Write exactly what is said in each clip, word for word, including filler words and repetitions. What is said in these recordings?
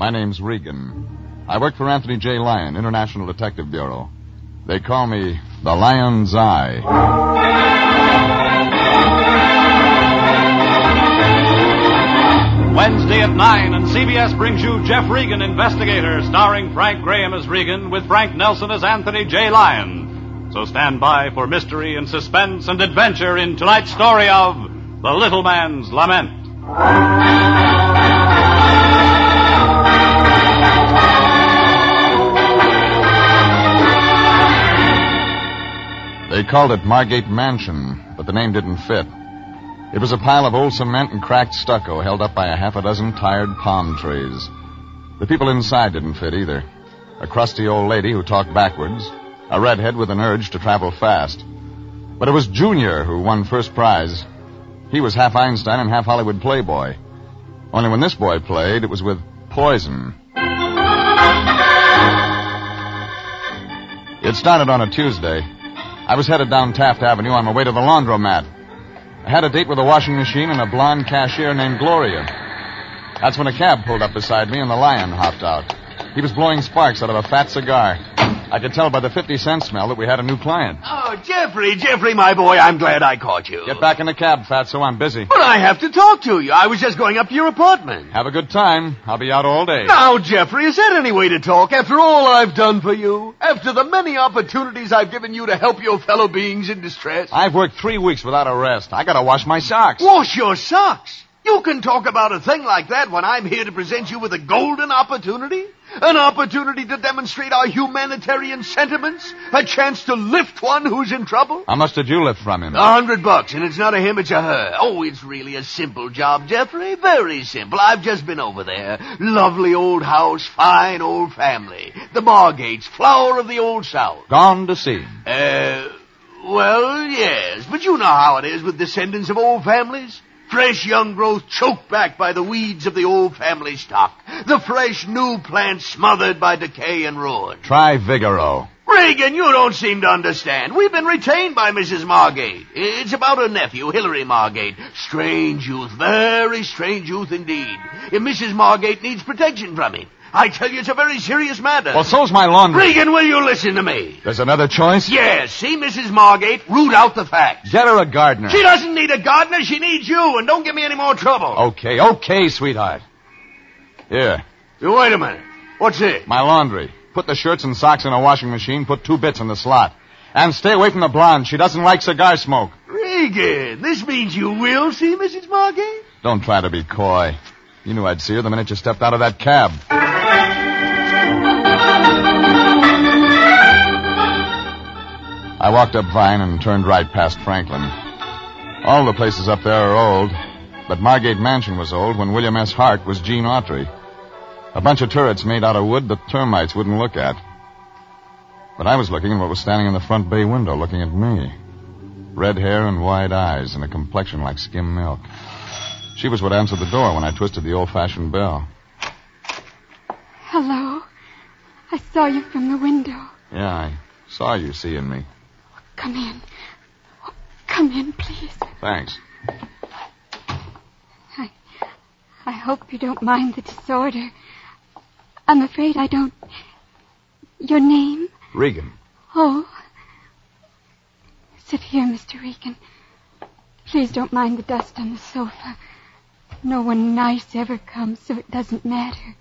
My name's Regan. I work for Anthony J. Lyon, International Detective Bureau. They call me the Lion's Eye. Wednesday at nine, and C B S brings you Jeff Regan, Investigator, starring Frank Graham as Regan with Frank Nelson as Anthony J. Lyon. So stand by for mystery and suspense and adventure in tonight's story of The Little Man's Lament. They called it Margate Mansion, but the name didn't fit. It was a pile of old cement and cracked stucco held up by a half a dozen tired palm trees. The people inside didn't fit either. A crusty old lady who talked backwards, a redhead with an urge to travel fast. But it was Junior who won first prize. He was half Einstein and half Hollywood playboy. Only when this boy played, it was with poison. It started on a Tuesday. I was headed down Taft Avenue on my way to the laundromat. I had a date with a washing machine and a blonde cashier named Gloria. That's when a cab pulled up beside me and the Lion hopped out. He was blowing sparks out of a fat cigar. I could tell by the fifty-cent smell that we had a new client. Oh, Jeffrey, Jeffrey, my boy, I'm glad I caught you. Get back in the cab, Fatso. I'm busy. But I have to talk to you. I was just going up to your apartment. Have a good time. I'll be out all day. Now, Jeffrey, is that any way to talk? After all I've done for you? After the many opportunities I've given you to help your fellow beings in distress? I've worked three weeks without a rest. I gotta wash my socks. Wash your socks? You can talk about a thing like that when I'm here to present you with a golden opportunity? An opportunity to demonstrate our humanitarian sentiments? A chance to lift one who's in trouble? How much did you lift from him? A hundred bucks, and it's not a him, it's a her. Oh, it's really a simple job, Jeffrey. Very simple. I've just been over there. Lovely old house, fine old family. The Margates, flower of the old South. Gone to see. Uh, well, yes. But you know how it is with descendants of old families. Fresh young growth choked back by the weeds of the old family stock. The fresh new plant smothered by decay and ruin. Try Vigoro. Regan, you don't seem to understand. We've been retained by Missus Margate. It's about her nephew, Hilary Margate. Strange youth, very strange youth indeed. If Missus Margate needs protection from him. I tell you, it's a very serious matter. Well, so's my laundry. Regan, will you listen to me? There's another choice? Yes. See Missus Margate, root out the facts. Get her a gardener. She doesn't need a gardener. She needs you, and don't give me any more trouble. Okay, okay, sweetheart. Here. Now, wait a minute. What's it? My laundry. Put the shirts and socks in a washing machine, put two bits in the slot. And stay away from the blonde. She doesn't like cigar smoke. Regan, this means you will see Missus Margate? Don't try to be coy. You knew I'd see her the minute you stepped out of that cab. I walked up Vine and turned right past Franklin. All the places up there are old, but Margate Mansion was old when William S. Hart was Gene Autry. A bunch of turrets made out of wood that termites wouldn't look at. But I was looking at what was standing in the front bay window looking at me. Red hair and wide eyes and a complexion like skim milk. She was what answered the door when I twisted the old-fashioned bell. Hello. I saw you from the window. Yeah, I saw you seeing me. Come in. Oh, come in, please. Thanks. I, I hope you don't mind the disorder. I'm afraid I don't... Your name? Regan. Oh. Sit here, Mister Regan. Please don't mind the dust on the sofa. No one nice ever comes, so it doesn't matter.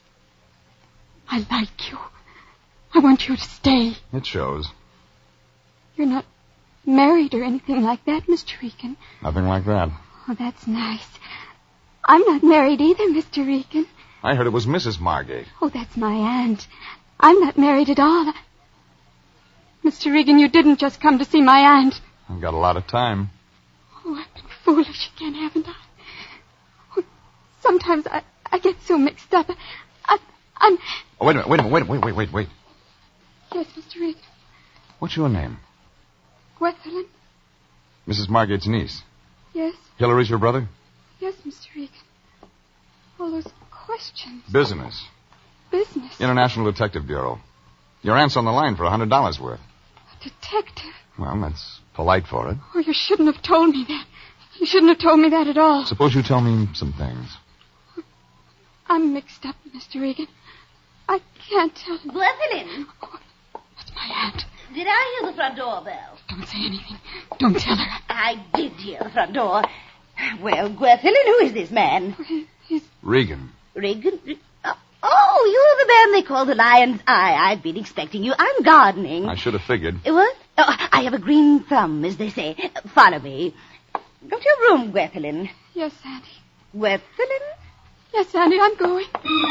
I like you. I want you to stay. It shows. You're not married or anything like that, Mister Regan. Nothing like that. Oh, that's nice. I'm not married either, Mister Regan. I heard it was Missus Margate. Oh, that's my aunt. I'm not married at all. Mister Regan, you didn't just come to see my aunt. I've got a lot of time. Oh, I've been foolish again, haven't I? Oh, sometimes I, I get so mixed up. I, I'm... Oh, wait a minute, wait a minute, wait, wait, wait, wait, wait. Yes, Mister Regan. What's your name? Gwethelyn. Missus Margate's niece. Yes. Hilary's your brother? Yes, Mister Regan. All those questions. Business. Business? International Detective Bureau. Your aunt's on the line for a hundred dollars worth. A detective? Well, that's polite for it. Oh, you shouldn't have told me that. You shouldn't have told me that at all. Suppose you tell me some things. I'm mixed up, Mister Regan. I can't tell. Gwethelyn, Oh, it's my aunt. did I hear the front door bell? Don't say anything. Don't tell her. I did hear the front door. Well, Gwethelyn, who is this man? He- He's... Regan. Regan? Oh, you're the man they call the Lion's Eye. I've been expecting you. I'm gardening. I should have figured. What? Oh, I have a green thumb, as they say. Follow me. Go to your room, Gwethelyn. Yes, Auntie. Gwethelyn? Yes, Auntie, I'm going.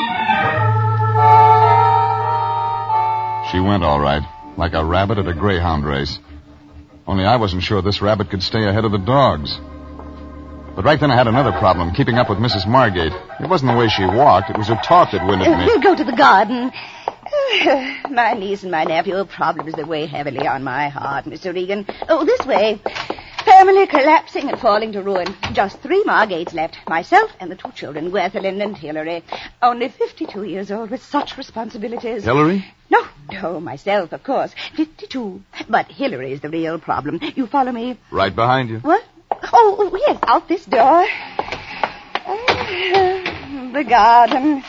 She went all right, like a rabbit at a greyhound race. Only I wasn't sure this rabbit could stay ahead of the dogs. But right then I had another problem, keeping up with Missus Margate. It wasn't the way she walked, it was her talk that winded me. Uh, go to the garden. My niece and my nephew, problems that weigh heavily on my heart, Mister Regan. Oh, this way. Family collapsing and falling to ruin. Just three Margates left. Myself and the two children, Gwethelyn and Hilary. Only fifty-two years old with such responsibilities. Hillary? No, no, myself, of course. Fifty-two. But Hilary is the real problem. You follow me? Right behind you. What? Oh, yes, out this door. Uh, the garden.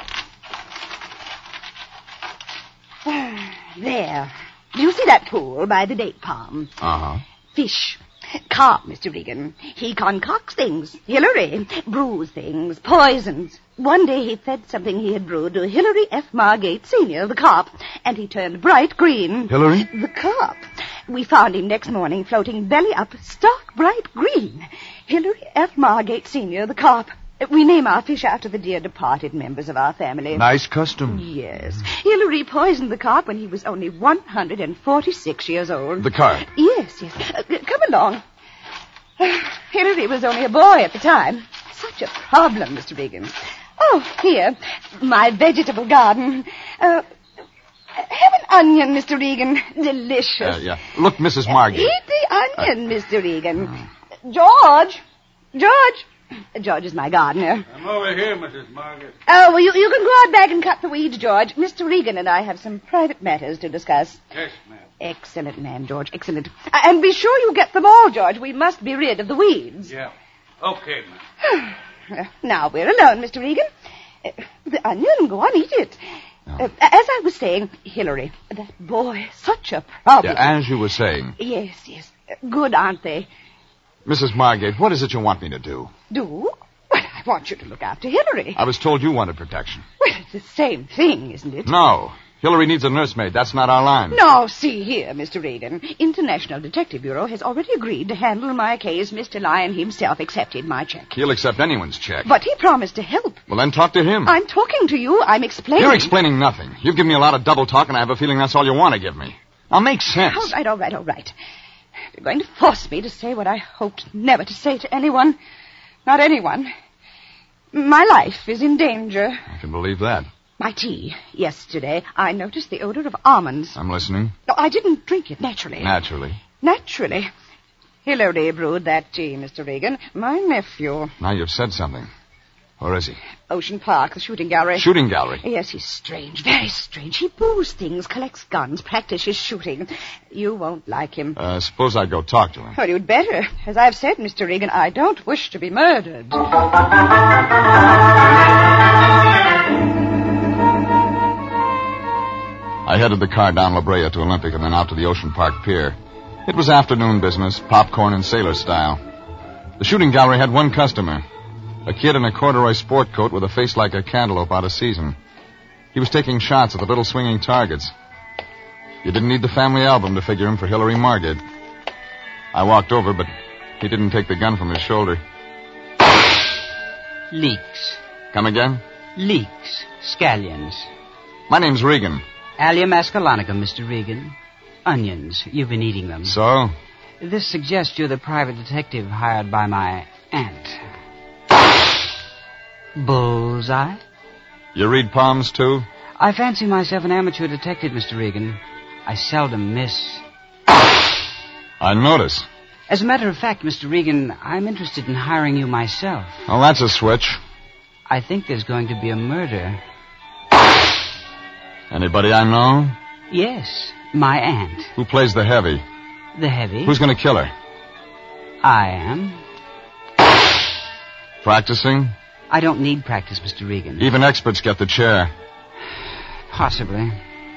There. Do you see that pool by the date palm? Uh-huh. Fish. Carp, Mister Regan. He concocts things. Hilary. Brews things. Poisons. One day he fed something he had brewed to Hilary F. Margate, Senior, the carp, and he turned bright green. Hilary? The carp. We found him next morning floating belly up, stark bright green. Hilary F. Margate, Senior, the carp. We name our fish after the dear departed members of our family. Nice custom. Yes. Hilary poisoned the carp when he was only one hundred forty-six years old. The carp? Yes, yes. Uh, come along. Hilary was only a boy at the time. Such a problem, Mister Regan. Oh, here, my vegetable garden. Uh, have an onion, Mister Regan. Delicious. Uh, yeah. Look, Missus Margate. Eat the onion, uh, Mister Regan. Uh, George! George! George is my gardener. I'm over here, Missus Margaret. Oh, well, you, you can go out back and cut the weeds, George. Mister Regan and I have some private matters to discuss. Yes, ma'am. Excellent man, George. Excellent. Uh, and be sure you get them all, George. We must be rid of the weeds. Yeah. Okay, ma'am. Uh, now we're alone, Mister Regan. Uh, the onion, go on, eat it. Uh, as I was saying, Hilary, that boy, such a problem. Yeah, as you were saying. Yes, yes. Uh, good, aren't they? Missus Margate, what is it you want me to do? Do? Well, I want you to look after Hilary. I was told you wanted protection. Well, it's the same thing, isn't it? No. Hillary needs a nursemaid. That's not our line. No, see here, Mister Regan. International Detective Bureau has already agreed to handle my case. Mister Lyon himself accepted my check. He'll accept anyone's check. But he promised to help. Well, then talk to him. I'm talking to you. I'm explaining. You're explaining nothing. You've given me a lot of double talk, and I have a feeling that's all you want to give me. Now, make sense. All right, all right, all right. You're going to force me to say what I hoped never to say to anyone. Not anyone. My life is in danger. I can believe that. My tea. Yesterday, I noticed the odor of almonds. I'm listening. No, I didn't drink it naturally. Naturally. Naturally. Hilary brewed that tea, Mister Regan. My nephew. Now you've said something. Where is he? Ocean Park, the shooting gallery. Shooting gallery? Yes, he's strange, very strange. He brews things, collects guns, practices shooting. You won't like him. Uh, suppose I go talk to him. Well, you'd better. As I've said, Mister Regan, I don't wish to be murdered. I headed the car down La Brea to Olympic and then out to the Ocean Park Pier. It was afternoon business, popcorn and sailor style. The shooting gallery had one customer, a kid in a corduroy sport coat with a face like a cantaloupe out of season. He was taking shots at the little swinging targets. You didn't need the family album to figure him for Hilary Margate. I walked over, but he didn't take the gun from his shoulder. Leeks. Come again? Leeks. Scallions. My name's Regan. Allium ascalonicum, Mister Regan. Onions. You've been eating them. So? This suggests you're the private detective hired by my aunt. Bullseye? You read palms, too? I fancy myself an amateur detective, Mister Regan. I seldom miss. I notice. As a matter of fact, Mister Regan, I'm interested in hiring you myself. Well, that's a switch. I think there's going to be a murder. Anybody I know? Yes, my aunt. Who plays the heavy? The heavy? Who's going to kill her? I am. Practicing? I don't need practice, Mister Regan. Even experts get the chair. Possibly.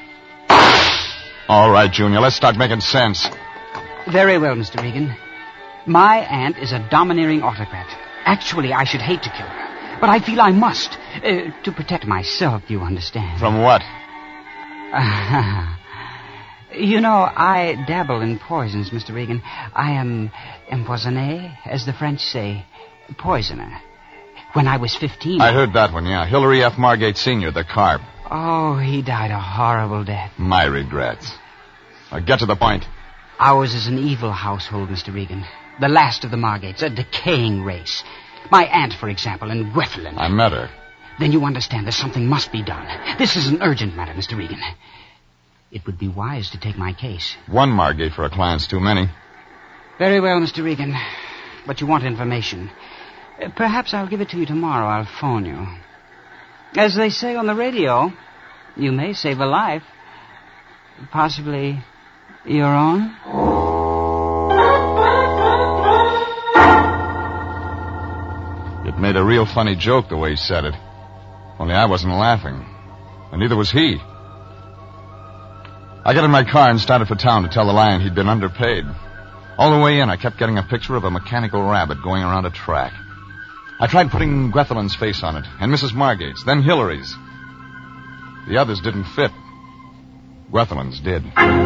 All right, Junior, let's start making sense. Very well, Mister Regan. My aunt is a domineering autocrat. Actually, I should hate to kill her, but I feel I must. Uh, to protect myself, you understand. From what? Uh, you know, I dabble in poisons, Mister Regan. I am empoisonné, as the French say, poisoner. When I was fifteen... I heard that one, yeah. Hilary F. Margate Senior, the carp. Oh, he died a horrible death. My regrets. Now get to the point. Ours is an evil household, Mister Regan. The last of the Margates, a decaying race. My aunt, for example, in Gwethlin. I met her. Then you understand that something must be done. This is an urgent matter, Mister Regan. It would be wise to take my case. One Margate for a client's too many. Very well, Mister Regan. But you want information. Uh, perhaps I'll give it to you tomorrow. I'll phone you. As they say on the radio, you may save a life. Possibly your own. It made a real funny joke the way he said it. Only I wasn't laughing. And neither was he. I got in my car and started for town to tell the lion he'd been underpaid. All the way in, I kept getting a picture of a mechanical rabbit going around a track. I tried putting Gwethelin's face on it, and Missus Margate's, then Hilary's. The others didn't fit. Gwethelin's did.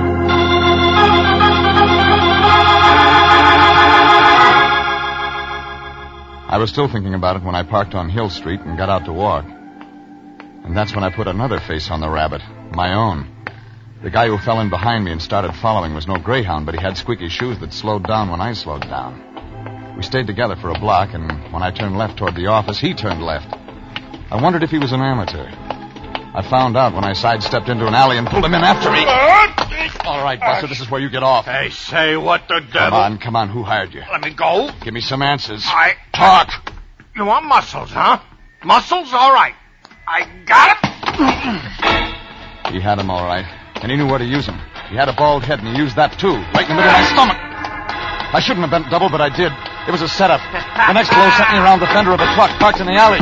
I was still thinking about it when I parked on Hill Street and got out to walk. And that's when I put another face on the rabbit, my own. The guy who fell in behind me and started following was no greyhound, but he had squeaky shoes that slowed down when I slowed down. We stayed together for a block, and when I turned left toward the office, he turned left. I wondered if he was an amateur. I found out when I sidestepped into an alley and pulled him in after me. All right, Buster, this is where you get off. Hey, say, what the devil? Come on, come on. Who hired you? Let me go. Give me some answers. I... Talk. You want muscles, huh? Muscles? All right. I got him. He had them all right, and he knew where to use them. He had a bald head, and he used that, too, right in the middle of my stomach. I shouldn't have bent double, but I did. It was a setup. The next blow sent me around the fender of a truck parked in the alley.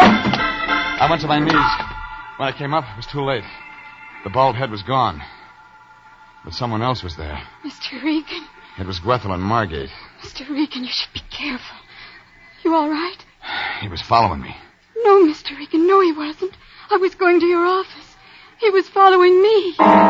I went to my knees. When I came up, it was too late. The bald head was gone. But someone else was there. Mister Regan. It was Gwethelin Margate. Mister Regan, you should be careful. You all right? He was following me. No, Mister Regan, no, he wasn't. I was going to your office. He was following me.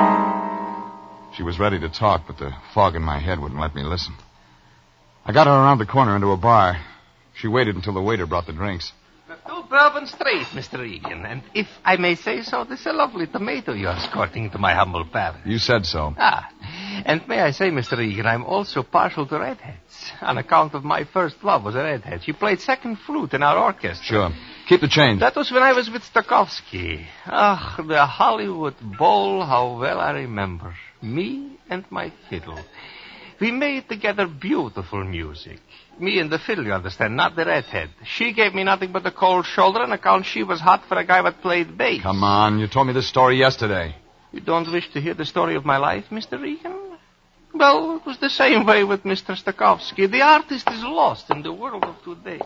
She was ready to talk, but the fog in my head wouldn't let me listen. I got her around the corner into a bar. She waited until the waiter brought the drinks. Two Bourbon Street, Mister Regan. And if I may say so, this is a lovely tomato you're escorting to my humble palate. You said so. Ah, and may I say, Mister Regan, I'm also partial to redheads. On account of my first love was a redhead. She played second flute in our orchestra. Sure. Keep the change. That was when I was with Stokowski. Ah, the Hollywood Bowl, how well I remember. Me and my fiddle. We made together beautiful music. Me and the fiddle, you understand, not the redhead. She gave me nothing but the cold shoulder on account she was hot for a guy that played bass. Come on, you told me this story yesterday. You don't wish to hear the story of my life, Mister Regan? Well, it was the same way with Mister Stokowski. The artist is lost in the world of today.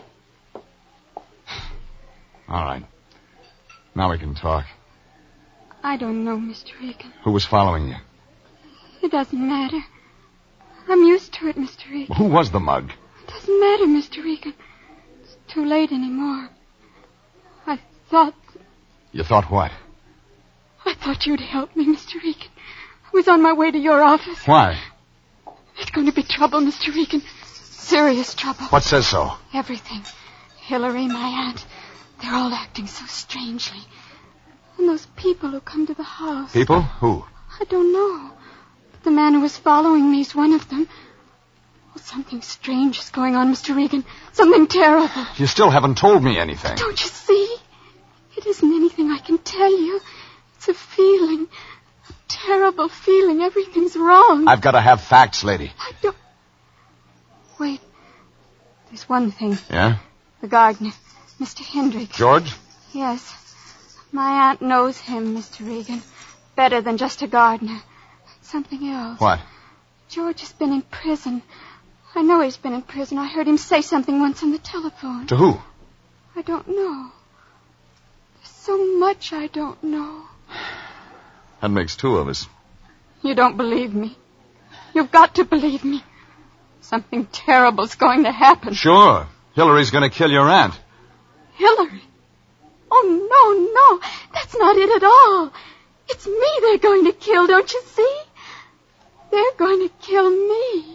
All right. Now we can talk. I don't know, Mister Regan. Who was following you? It doesn't matter. I'm used to it, Mister Regan. Who was the mug? It doesn't matter, Mister Regan. It's too late anymore. I thought... You thought what? I thought you'd help me, Mister Regan. I was on my way to your office. Why? There's going to be trouble, Mister Regan. Serious trouble. What says so? Everything. Hilary, my aunt, they're all acting so strangely. And those people who come to the house. People? Who? I don't know. But the man who was following me is one of them. Oh, something strange is going on, Mister Regan. Something terrible. You still haven't told me anything. Don't you see? It isn't anything I can tell you. It's a feeling. A terrible feeling. Everything's wrong. I've got to have facts, lady. I don't... Wait. There's one thing. Yeah? The gardener, Mister Hendricks. George? Yes. My aunt knows him, Mister Regan. Better than just a gardener. Something else. What? George has been in prison. I know he's been in prison. I heard him say something once on the telephone. To who? I don't know. There's so much I don't know. That makes two of us. You don't believe me. You've got to believe me. Something terrible's going to happen. Sure. Hillary's going to kill your aunt. Hillary? Oh, no, no. That's not it at all. It's me they're going to kill, don't you see? They're going to kill me.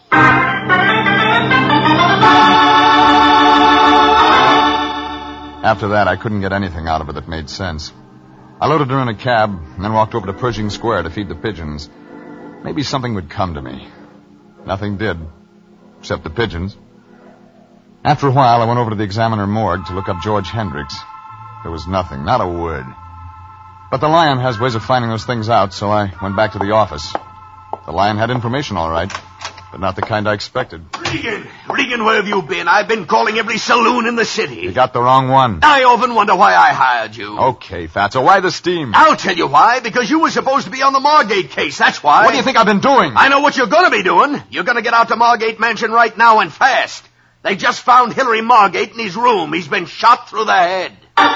After that, I couldn't get anything out of her that made sense. I loaded her in a cab and then walked over to Pershing Square to feed the pigeons. Maybe something would come to me. Nothing did, except the pigeons. After a while, I went over to the Examiner morgue to look up George Hendricks. There was nothing, not a word. But the Lion has ways of finding those things out, so I went back to the office. The Lion had information, all right, but not the kind I expected. Regan! Regan, where have you been? I've been calling every saloon in the city. You got the wrong one. I often wonder why I hired you. Okay, Fatso, why the steam? I'll tell you why. Because you were supposed to be on the Margate case, that's why. What do you think I've been doing? I know what you're going to be doing. You're going to get out to Margate Mansion right now and fast. They just found Hillary Margate in his room. He's been shot through the head.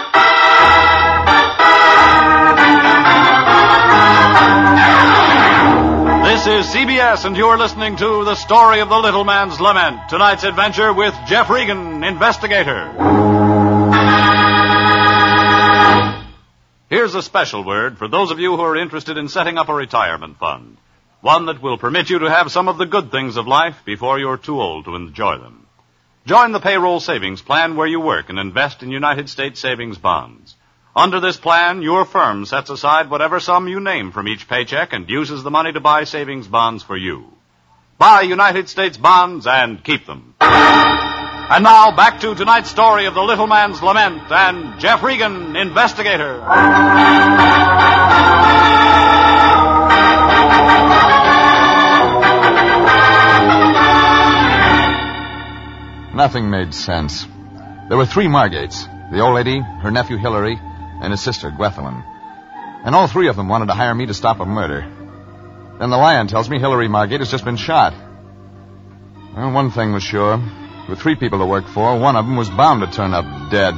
This is C B S, and you're listening to The Story of the Little Man's Lament. Tonight's adventure with Jeff Regan, investigator. Here's a special word for those of you who are interested in setting up a retirement fund. One that will permit you to have some of the good things of life before you're too old to enjoy them. Join the payroll savings plan where you work and invest in United States savings bonds. Under this plan, your firm sets aside whatever sum you name from each paycheck and uses the money to buy savings bonds for you. Buy United States bonds and keep them. And now, back to tonight's story of the Little Man's Lament and Jeff Regan, investigator. Nothing made sense. There were three Margates. The old lady, her nephew Hillary, and his sister, Gwethelyn. And all three of them wanted to hire me to stop a murder. Then the Lion tells me Hillary Margate has just been shot. Well, one thing was sure. With three people to work for, one of them was bound to turn up dead.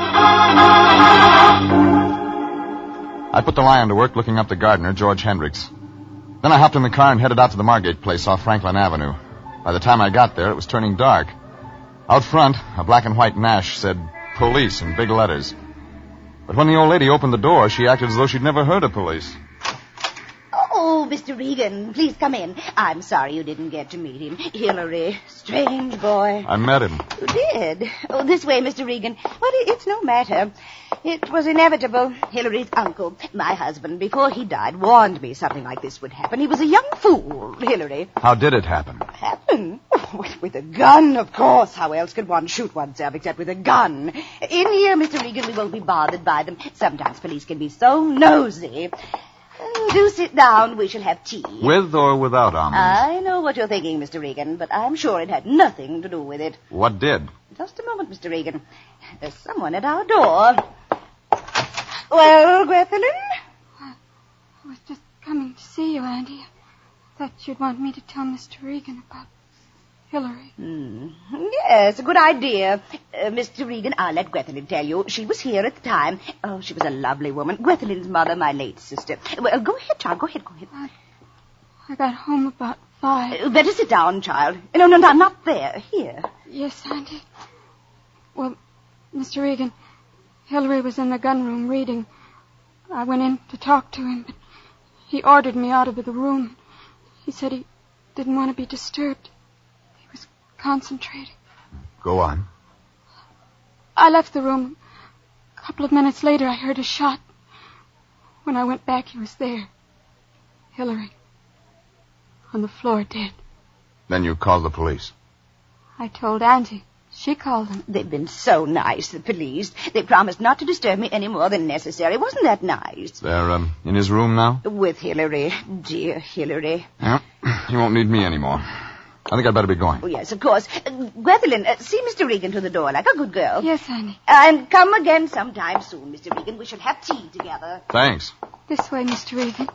I put the Lion to work looking up the gardener, George Hendricks. Then I hopped in the car and headed out to the Margate place off Franklin Avenue. By the time I got there, it was turning dark. Out front, a black and white Nash said, "Police," in big letters. But when the old lady opened the door, she acted as though she'd never heard of police. Oh, Mister Regan, please come in. I'm sorry you didn't get to meet him. Hillary, strange boy. I met him. You did? Oh, this way, Mister Regan. Well, it's no matter. It was inevitable. Hillary's uncle, my husband, before he died, warned me something like this would happen. He was a young fool, Hillary. How did it happen? Happen? Oh, with a gun, of course. How else could one shoot oneself except with a gun? In here, Mister Regan, we won't be bothered by them. Sometimes police can be so nosy. Uh, do sit down. We shall have tea. With or without almonds? I know what you're thinking, Mister Regan, but I'm sure it had nothing to do with it. What did? Just a moment, Mister Regan. There's someone at our door. Well, Gwethelyn? I was just coming to see you, Auntie. I thought you'd want me to tell Mister Regan about Hillary. Hmm. Yes, a good idea. Uh, Mister Regan, I'll let Gwethelyn tell you. She was here at the time. Oh, she was a lovely woman. Gwethelyn's mother, my late sister. Well, go ahead, child. Go ahead, go ahead. I, I got home about five. Uh, better sit down, child. No, no, no, not there. Here. Yes, Auntie. Well, Mister Regan, Hillary was in the gun room reading. I went in to talk to him, but he ordered me out of the room. He said he didn't want to be disturbed. He was concentrating. Go on. I left the room. A couple of minutes later, I heard a shot. When I went back, he was there. Hillary. On the floor, dead. Then you called the police. I told Auntie. She called them. They've been so nice, the police. They promised not to disturb me any more than necessary. Wasn't that nice? They're um, in his room now? With Hillary. Dear Hillary. Yeah, he won't need me anymore. I think I'd better be going. Oh, yes, of course. Uh, Gwethelyn, uh, see Mister Regan to the door like a good girl. Yes, Auntie. And come again sometime soon, Mister Regan. We shall have tea together. Thanks. This way, Mister Regan.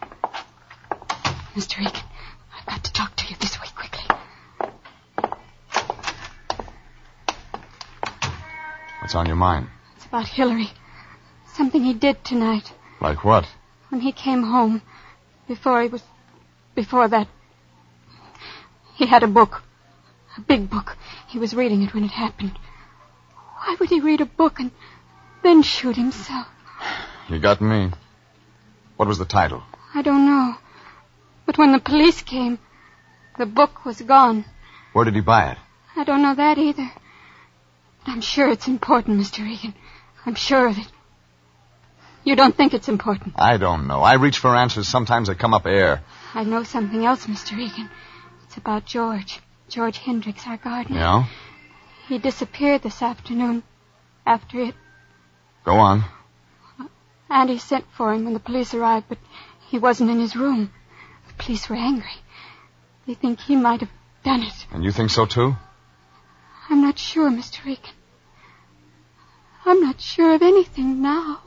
Mister Regan, I've got to talk to you this way quickly. What's on your mind? It's about Hillary. Something he did tonight. Like what? When he came home, before he was... Before that... He had a book. A big book. He was reading it when it happened. Why would he read a book and then shoot himself? You got me. What was the title? I don't know. But when the police came, the book was gone. Where did he buy it? I don't know that either. But I'm sure it's important, Mister Regan. I'm sure of it. You don't think it's important? I don't know. I reach for answers. Sometimes they come up air. I know something else, Mister Regan. It's about George. George Hendricks, our gardener. Yeah? He disappeared this afternoon after it. Go on. Andy sent for him when the police arrived, but he wasn't in his room. The police were angry. They think he might have done it. And you think so, too? I'm not sure, Mister Regan. I'm not sure of anything now.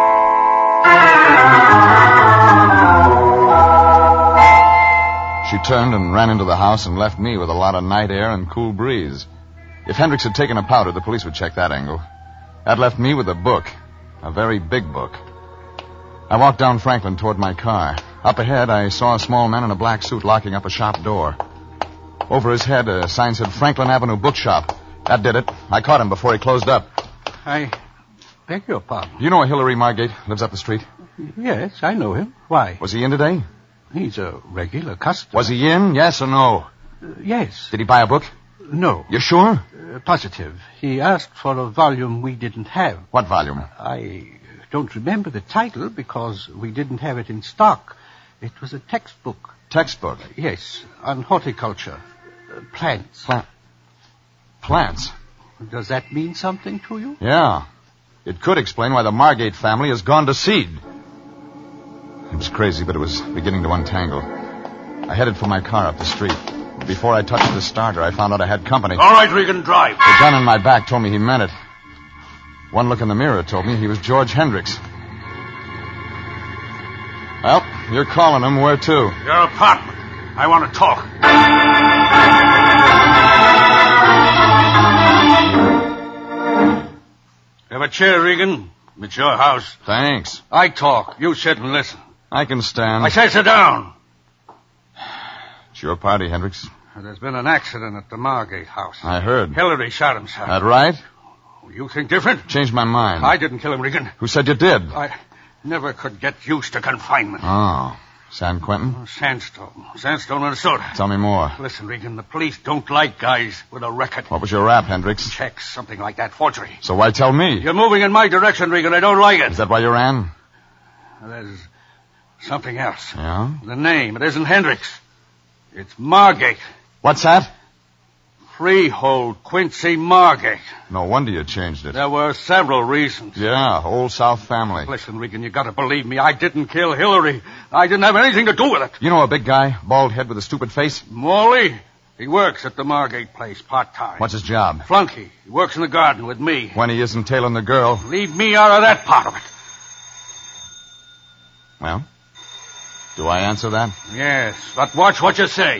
She turned and ran into the house and left me with a lot of night air and cool breeze. If Hendricks had taken a powder, the police would check that angle. That left me with a book. A very big book. I walked down Franklin toward my car. Up ahead, I saw a small man in a black suit locking up a shop door. Over his head, a sign said Franklin Avenue Bookshop. That did it. I caught him before he closed up. I beg your pardon. You know Hillary Margate? Lives up the street? Yes, I know him. Why? Was he in today? He's a regular customer. Was he in? Yes or no? Uh, yes. Did he buy a book? No. You sure? Uh, positive. He asked for a volume we didn't have. What volume? I don't remember the title because we didn't have it in stock. It was a textbook. Textbook? Uh, yes, on horticulture. Uh, plants. Plant. Plants? Does that mean something to you? Yeah. It could explain why the Margate family has gone to seed. It was crazy, but it was beginning to untangle. I headed for my car up the street. Before I touched the starter, I found out I had company. All right, Regan, drive. The gun in my back told me he meant it. One look in the mirror told me he was George Hendricks. Well, you're calling him. Where to? Your apartment. I want to talk. Have a chair, Regan. It's your house. Thanks. I talk. You sit and listen. I can stand. I say sit down. It's your party, Hendricks. There's been an accident at the Margate house. I heard. Hillary shot himself. That right? You think different? Changed my mind. I didn't kill him, Regan. Who said you did? I never could get used to confinement. Oh. San Quentin? Oh, Sandstone. Sandstone, Minnesota. Tell me more. Listen, Regan, the police don't like guys with a record. What was your rap, Hendricks? Checks, something like that. Forgery. So why tell me? You're moving in my direction, Regan. I don't like it. Is that why you ran? There's something else. Yeah? The name. It isn't Hendricks. It's Margate. What's that? Freehold Quincy Margate. No wonder you changed it. There were several reasons. Yeah, Old South family. Listen, Regan, you gotta believe me. I didn't kill Hillary. I didn't have anything to do with it. You know a big guy, bald head with a stupid face? Morley. He works at the Margate place part-time. What's his job? Flunky. He works in the garden with me. When he isn't tailing the girl. Leave me out of that part of it. Well, do I answer that? Yes, but watch what you say.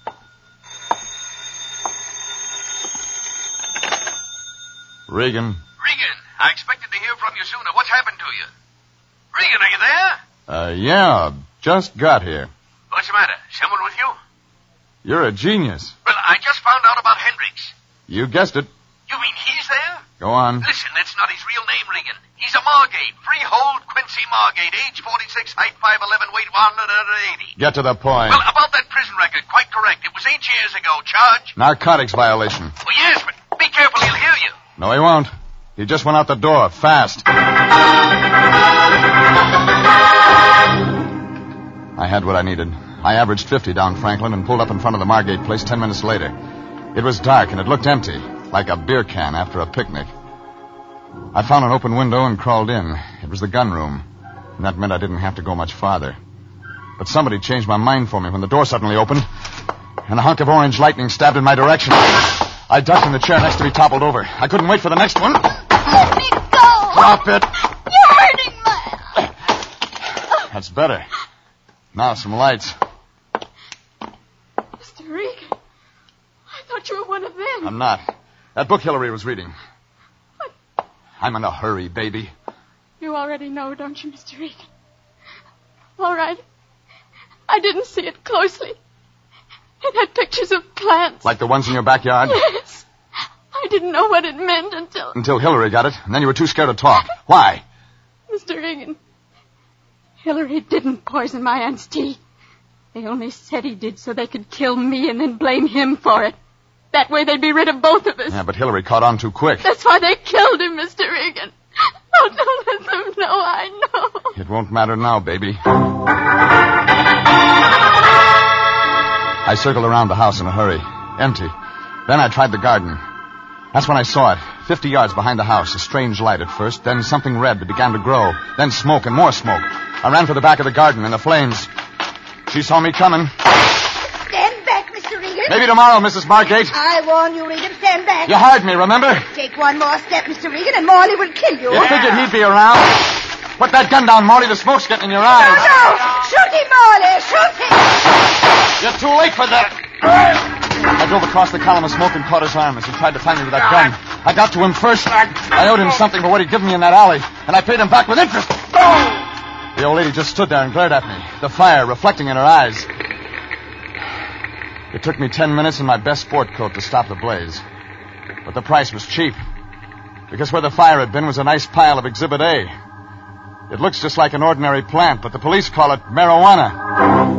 Regan. Regan, I expected to hear from you sooner. What's happened to you? Regan, are you there? Uh, yeah, just got here. What's the matter? Someone with you? You're a genius. Well, I just found out about Hendricks. You guessed it. You mean he's there? Go on. Listen, that's not his real name, Regan. He's a Margate. Freehold Quincy Margate. Age forty-six, height five eleven, weight one eighty. Get to the point. Well, about that prison record, quite correct. It was eight years ago. Charge? Narcotics violation. Oh, yes, but be careful. He'll hear you. No, he won't. He just went out the door, fast. I had what I needed. I averaged fifty down Franklin and pulled up in front of the Margate place ten minutes later. It was dark and it looked empty, like a beer can after a picnic. I found an open window and crawled in. It was the gun room, and that meant I didn't have to go much farther. But somebody changed my mind for me when the door suddenly opened, and a hunk of orange lightning stabbed in my direction. I ducked and the chair next to me toppled over. I couldn't wait for the next one. Let me go! Drop it! You're hurting my... That's better. Now, some lights. Mister Regan, I thought you were one of them. I'm not. That book Hillary was reading. What, I'm in a hurry, baby. You already know, don't you, Mister Regan? All right. I didn't see it closely. It had pictures of plants. Like the ones in your backyard? Yes. I didn't know what it meant until... Until Hillary got it, and then you were too scared to talk. Why? Mister Regan, Hillary didn't poison my aunt's tea. They only said he did so they could kill me and then blame him for it. That way they'd be rid of both of us. Yeah, but Hillary caught on too quick. That's why they killed him, Mister Regan. Oh, don't let them know I know. It won't matter now, baby. I circled around the house in a hurry. Empty. Then I tried the garden. That's when I saw it. Fifty yards behind the house. A strange light at first. Then something red that began to grow. Then smoke and more smoke. I ran for the back of the garden in the flames. She saw me coming. Stand back, Mister Regan. Maybe tomorrow, Missus Margate. I warn you, Regan. Stand back. You hired me, remember? Take one more step, Mister Regan, and Morley will kill you. You figured he'd be around? Put that gun down, Morley. The smoke's getting in your eyes. No, no. Shoot him, Morley. Shoot him. You're too late for that. I drove across the column of smoke and caught his arm as he tried to find me with that gun. I got to him first. I owed him something for what he'd given me in that alley, and I paid him back with interest. The old lady just stood there and glared at me, the fire reflecting in her eyes. It took me ten minutes in my best sport coat to stop the blaze. But the price was cheap, because where the fire had been was a nice pile of Exhibit A. It looks just like an ordinary plant, but the police call it marijuana.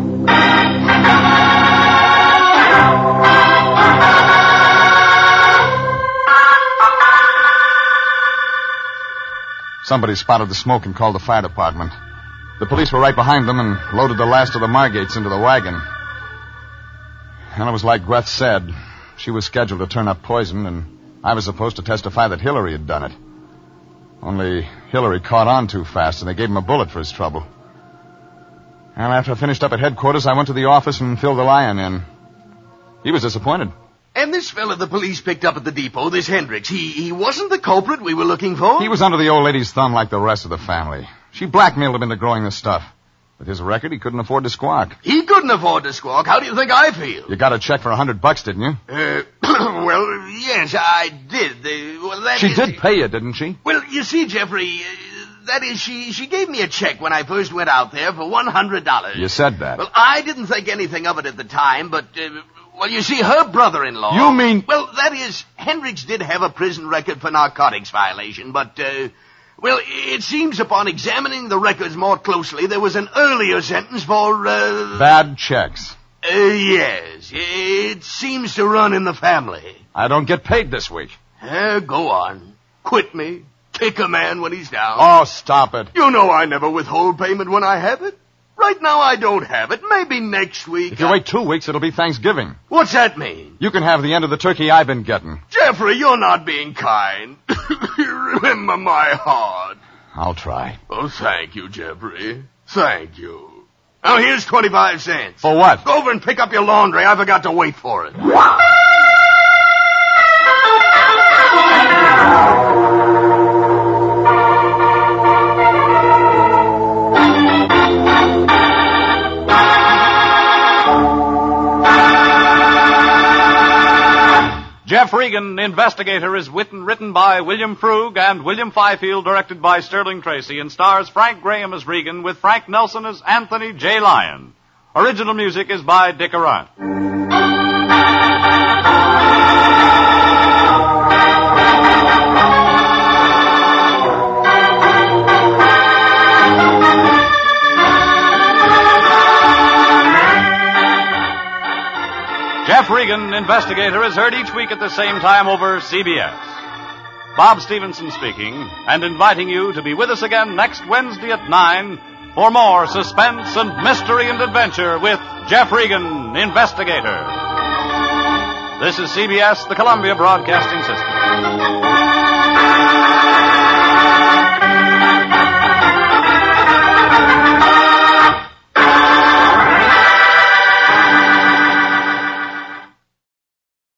Somebody spotted the smoke and called the fire department. The police were right behind them and loaded the last of the Margates into the wagon. And it was like Gweth said. She was scheduled to turn up poison, and I was supposed to testify that Hillary had done it. Only Hillary caught on too fast, and they gave him a bullet for his trouble. And after I finished up at headquarters, I went to the office and filled the lion in. He was disappointed. And this fella the police picked up at the depot, this Hendricks, he he wasn't the culprit we were looking for? He was under the old lady's thumb like the rest of the family. She blackmailed him into growing the stuff. With his record, he couldn't afford to squawk. He couldn't afford to squawk. How do you think I feel? You got a check for a hundred bucks, didn't you? Uh, well, yes, I did. Uh, well, that she is... did pay you, didn't she? Well, you see, Jeffrey, uh, that is, she, she gave me a check when I first went out there for one hundred dollars. You said that. Well, I didn't think anything of it at the time, but... Uh, Well, you see, her brother-in-law... You mean... Well, that is, Hendricks did have a prison record for narcotics violation, but, uh... Well, it seems upon examining the records more closely, there was an earlier sentence for, uh... Bad checks. Uh, yes. It seems to run in the family. I don't get paid this week. Uh, go on. Quit me. Kick a man when he's down. Oh, stop it. You know I never withhold payment when I have it. Right now I don't have it. Maybe next week. If you I... wait two weeks, it'll be Thanksgiving. What's that mean? You can have the end of the turkey I've been getting. Jeffrey, you're not being kind. Remember my heart. I'll try. Oh, thank you, Jeffrey. Thank you. Now, here's twenty-five cents. For what? Go over and pick up your laundry. I forgot to wait for it. Jeff Regan, Investigator, is written, written by William Frug and William Fifield, directed by Sterling Tracy, and stars Frank Graham as Regan with Frank Nelson as Anthony J. Lyon. Original music is by Dick Arant. Jeff Regan, Investigator, is heard each week at the same time over C B S. Bob Stevenson speaking, and inviting you to be with us again next Wednesday at nine for more suspense and mystery and adventure with Jeff Regan, Investigator. This is C B S, the Columbia Broadcasting System.